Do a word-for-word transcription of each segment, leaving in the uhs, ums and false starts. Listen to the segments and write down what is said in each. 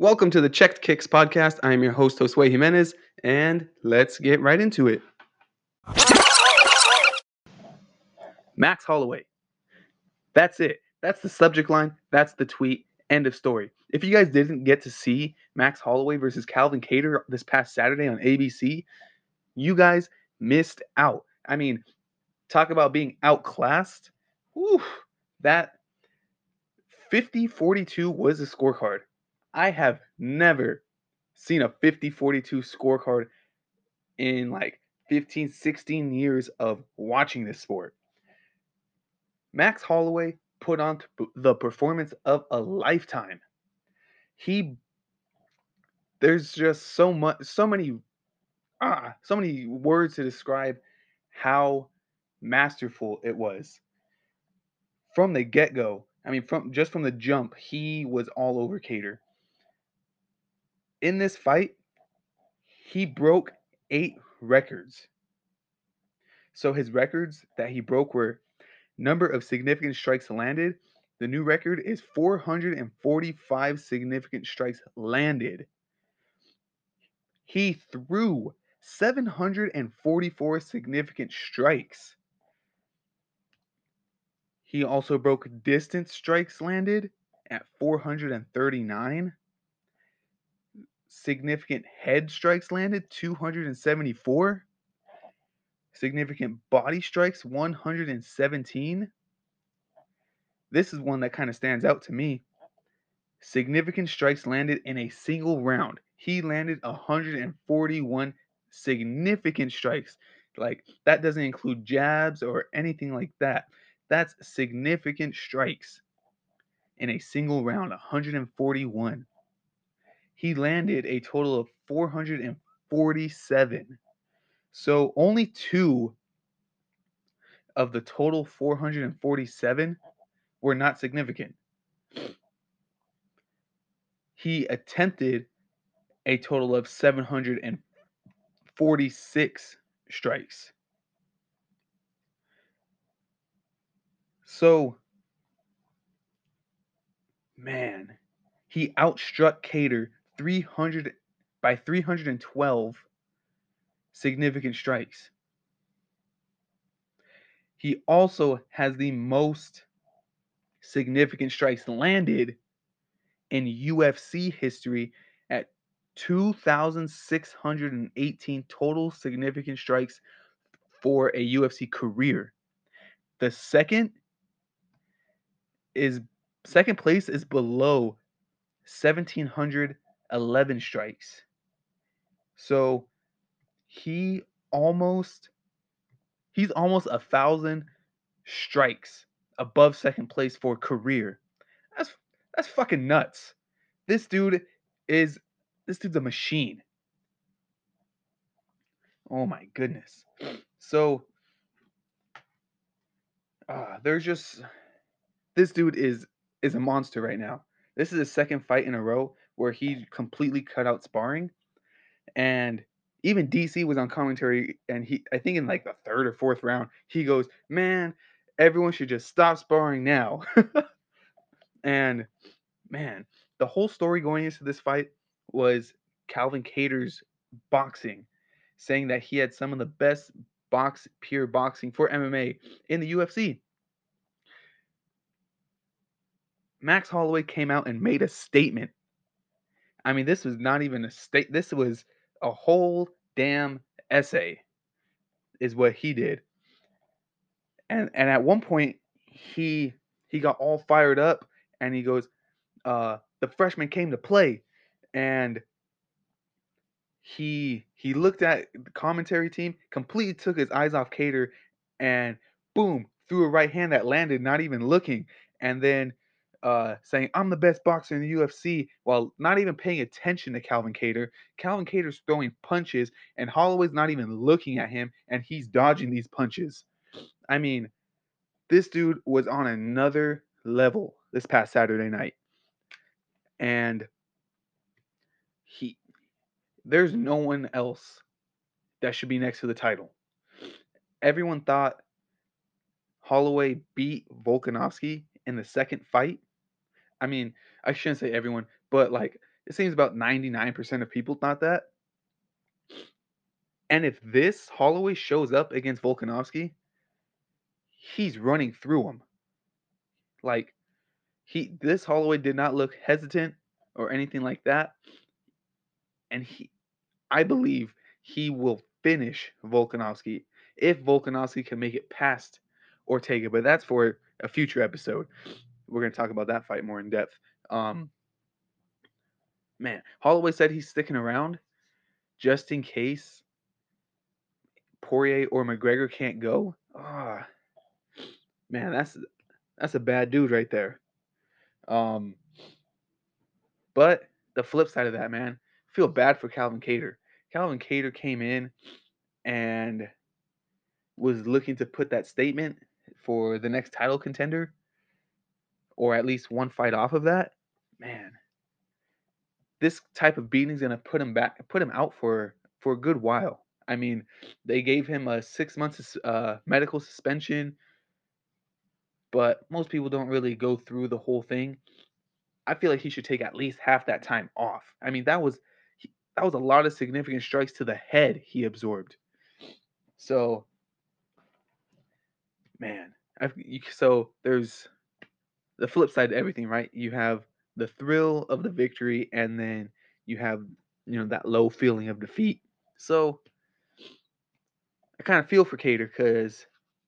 Welcome to the Checked Kicks podcast. I am your host, Josue Jimenez, and let's get right into it. Max Holloway. That's it. That's the subject line. That's the tweet. End of story. If you guys didn't get to see Max Holloway versus Calvin Kattar this past Saturday on A B C, you guys missed out. I mean, talk about being outclassed. Whew, that fifty forty-two was a scorecard. I have never seen a fifty forty-two scorecard in like fifteen, sixteen years of watching this sport. Max Holloway put on the performance of a lifetime. He, there's just so much, so many, ah, so many words to describe how masterful it was. From the get go, I mean, from just from the jump, he was all over Kattar. In this fight, he broke eight records. So his records that he broke were number of significant strikes landed. The new record is four hundred forty-five significant strikes landed. He threw seven hundred forty-four significant strikes. He also broke distance strikes landed at four hundred thirty-nine. Significant head strikes landed, two hundred seventy-four. Significant body strikes, one hundred seventeen. This is one that kind of stands out to me. Significant strikes landed in a single round. He landed one hundred forty-one significant strikes. Like, that doesn't include jabs or anything like that. That's significant strikes in a single round, one hundred forty-one. He landed a total of four hundred forty-seven. So only two of the total four hundred forty-seven were not significant. He attempted a total of seven hundred forty-six strikes. So, man, he outstruck Kattar three hundred by three hundred twelve significant strikes. He also has the most significant strikes landed in U F C history at two thousand six hundred eighteen total significant strikes for a U F C career. The second is second place is below one thousand seven hundred eleven strikes. So he almost he's almost a thousand strikes above second place for career. That's that's fucking nuts. This dude is this dude's a machine. Oh my goodness. So uh, there's just this dude is is a monster right now. This is his second fight in a row where he completely cut out sparring, and even D C was on commentary, and he I think in like the third or fourth round he goes, "Man, everyone should just stop sparring now." And man, the whole story going into this fight was Calvin Kattar's boxing, saying that he had some of the best box pure boxing for M M A in the U F C. Max Holloway came out and made a statement. I mean, this was not even a state. This was a whole damn essay, is what he did. And and at one point, he he got all fired up, and he goes, uh, "The freshman came to play," and he he looked at the commentary team, completely took his eyes off Kattar, and boom, threw a right hand that landed, not even looking, and then uh, saying, "I'm the best boxer in the U F C," while not even paying attention to Calvin Kattar. Calvin Kattar's throwing punches, and Holloway's not even looking at him, and he's dodging these punches. I mean, this dude was on another level this past Saturday night, and he there's no one else that should be next to the title. Everyone thought Holloway beat Volkanovski in the second fight. I mean, I shouldn't say everyone, but like It seems about ninety-nine percent of people thought that. And if this Holloway shows up against Volkanovski, he's running through him. Like he this Holloway did not look hesitant or anything like that. And he I believe he will finish Volkanovski if Volkanovski can make it past Ortega, but that's for a future episode. We're gonna talk about that fight more in depth. Um, man, Holloway said he's sticking around just in case Poirier or McGregor can't go. Ah, man, that's that's a bad dude right there. Um, but the flip side of that, man, I feel bad for Calvin Kattar. Calvin Kattar came in and was looking to put that statement for the next title contender, or at least one fight off of that. Man, this type of beating is gonna put him back, put him out for for a good while. I mean, they gave him a six months uh, medical suspension, but most people don't really go through the whole thing. I feel like he should take at least half that time off. I mean, that was he, that was a lot of significant strikes to the head he absorbed. So, man, I've, you, so there's the flip side to everything, right? You have the thrill of the victory, and then you have you know that low feeling of defeat. So I kind of feel for Cater because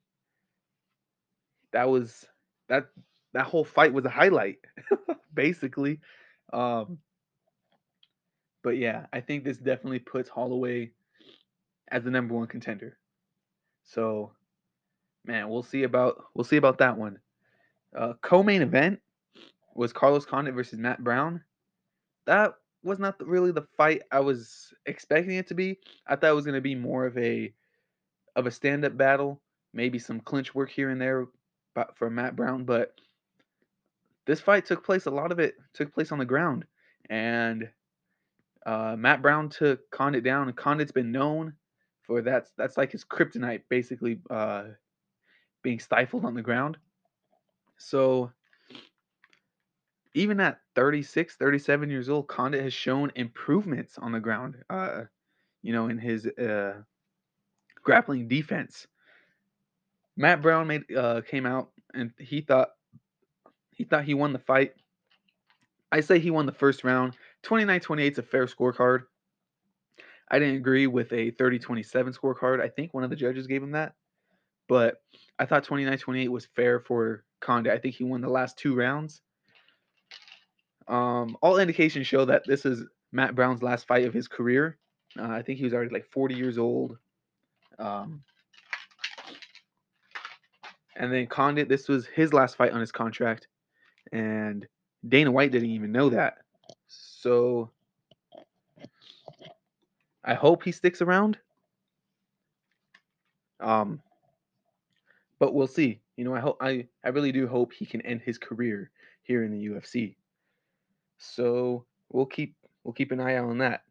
that was that that whole fight was a highlight, basically. Um, but yeah, I think this definitely puts Holloway as the number one contender. So man, we'll see about we'll see about that one. Uh, co-main event was Carlos Condit versus Matt Brown. That was not the, really the fight I was expecting it to be. I thought it was going to be more of a of a stand-up battle, maybe some clinch work here and there for Matt Brown, but this fight took place a lot of it took place on the ground, and uh, Matt Brown took Condit down, and Condit's been known for that's that's like his kryptonite, basically uh, being stifled on the ground. So even at thirty-six, thirty-seven years old, Condit has shown improvements on the ground. Uh, you know, in his uh, grappling defense. Matt Brown made uh, came out and he thought he thought he won the fight. I say he won the first round. twenty-nine twenty-eight is a fair scorecard. I didn't agree with a thirty twenty-seven scorecard. I think one of the judges gave him that. But I thought twenty-nine twenty-eight was fair for Condit. I think he won the last two rounds. Um, all indications show that this is Matt Brown's last fight of his career. Uh, I think he was already like forty years old. Um, and then Condit, this was his last fight on his contract. And Dana White didn't even know that. So I hope he sticks around. Um, but we'll see. You know, I hope I, I really do hope he can end his career here in the U F C. So we'll keep we'll keep an eye out on that.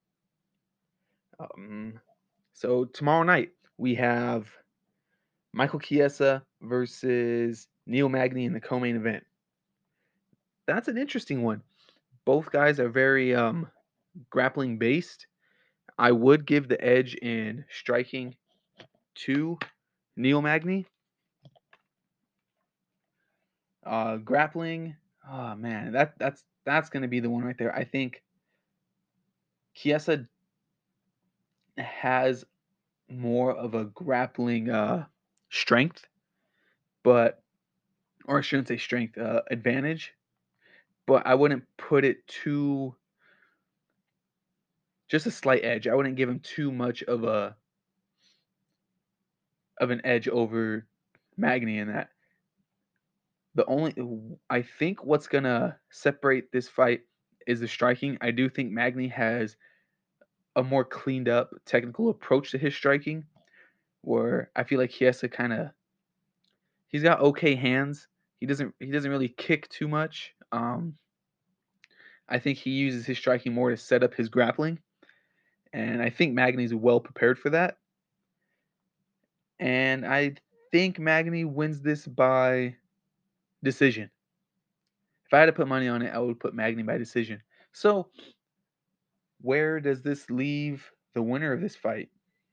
Um, so tomorrow night we have Michael Chiesa versus Neil Magny in the co-main event. That's an interesting one. Both guys are very um, grappling based. I would give the edge in striking to Neil Magny. Uh, grappling, oh man, that that's that's gonna be the one right there. I think Chiesa has more of a grappling uh, strength, but or I shouldn't say strength, uh, advantage. But I wouldn't put it too just a slight edge. I wouldn't give him too much of a of an edge over Magny in that. The only I think what's gonna separate this fight is the striking. I do think Magny has a more cleaned up technical approach to his striking, where I feel like he has to kind of he's got okay hands. He doesn't he doesn't really kick too much. Um, I think he uses his striking more to set up his grappling, and I think Magny's well prepared for that. And I think Magny wins this by decision. If I had to put money on it, I would put Magny by decision. So, where does this leave the winner of this fight?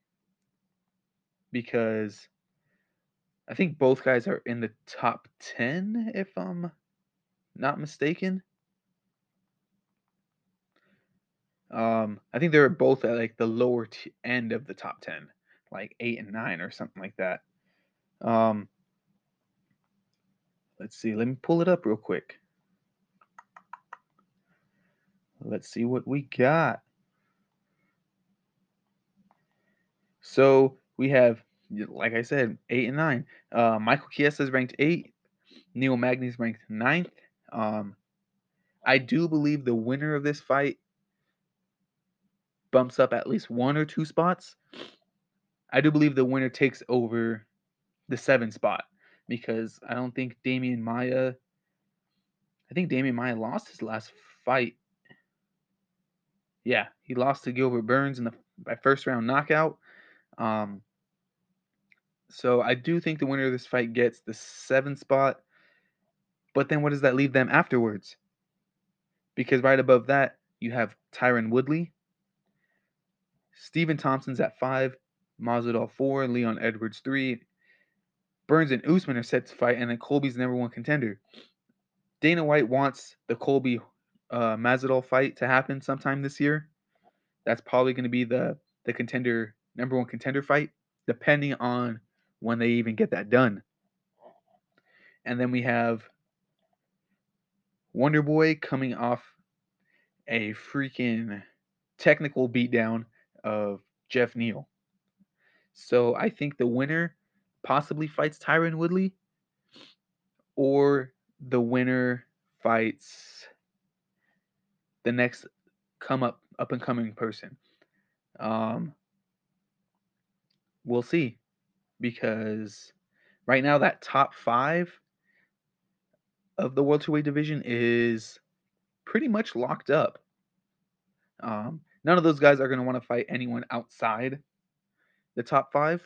Because I think both guys are in the top ten, if I'm not mistaken. Um, I think they're both at like the lower t- end of the top ten, like eight and nine or something like that. Um, let's see. Let me pull it up real quick. Let's see what we got. So we have, y- like I said, eight and nine. Uh, Michael Chiesa is ranked eight. Neil Magny is ranked ninth. Um, I do believe the winner of this fight bumps up at least one or two spots. I do believe the winner takes over the seven spot because I don't think Damian Maya. I think Damian Maya lost his last fight. Yeah, he lost to Gilbert Burns in the by first round knockout. Um, so I do think the winner of this fight gets the seven spot. But then what does that leave them afterwards? Because right above that you have Tyron Woodley, Stephen Thompson's at five, Masvidal four, Leon Edwards three. Burns and Usman are set to fight, and then Colby's number one contender. Dana White wants the Colby uh, Masvidal fight to happen sometime this year. That's probably going to be the the contender number one contender fight, depending on when they even get that done. And then we have Wonder Boy coming off a freaking technical beatdown of Jeff Neal. So I think the winner possibly fights Tyron Woodley, or the winner fights the next come up up and coming person. Um, we'll see because right now that top five of the welterweight division is pretty much locked up. Um, none of those guys are going to want to fight anyone outside the top five.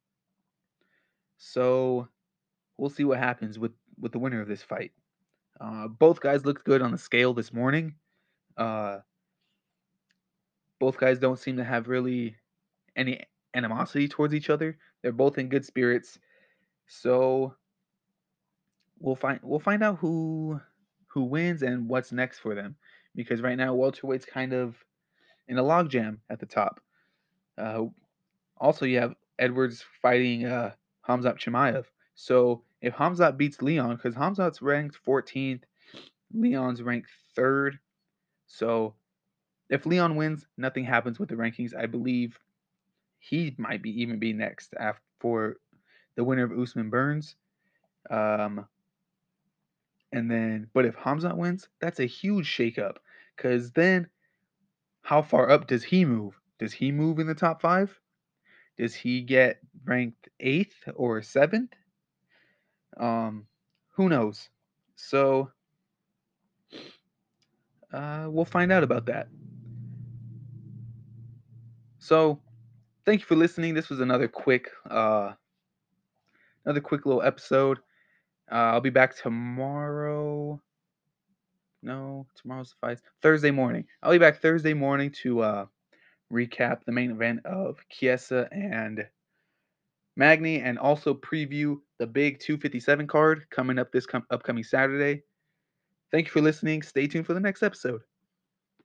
So we'll see what happens with with the winner of this fight. Uh, both guys looked good on the scale this morning. Uh, both guys don't seem to have really any animosity towards each other. They're both in good spirits. So we'll find we'll find out who who wins and what's next for them. Because right now welterweight's kind of in a logjam at the top. Uh, also, you have Edwards fighting uh, Hamzat Chimaev. So if Hamzat beats Leon, because Hamzat's ranked fourteenth, Leon's ranked third. So if Leon wins, nothing happens with the rankings. I believe he might be even be next after for the winner of Usman Burns. Um, and then, but if Hamzat wins, that's a huge shakeup. Because then, how far up does he move? Does he move in the top five? Does he get ranked eighth or seventh? Um, who knows? So uh, we'll find out about that. So thank you for listening. This was another quick, uh, another quick little episode. Uh, I'll be back tomorrow. No, tomorrow's the fight. Thursday morning. I'll be back Thursday morning to uh, recap the main event of Chiesa and Magny, and also preview the big two fifty-seven card coming up this com- upcoming Saturday. Thank you for listening. Stay tuned for the next episode.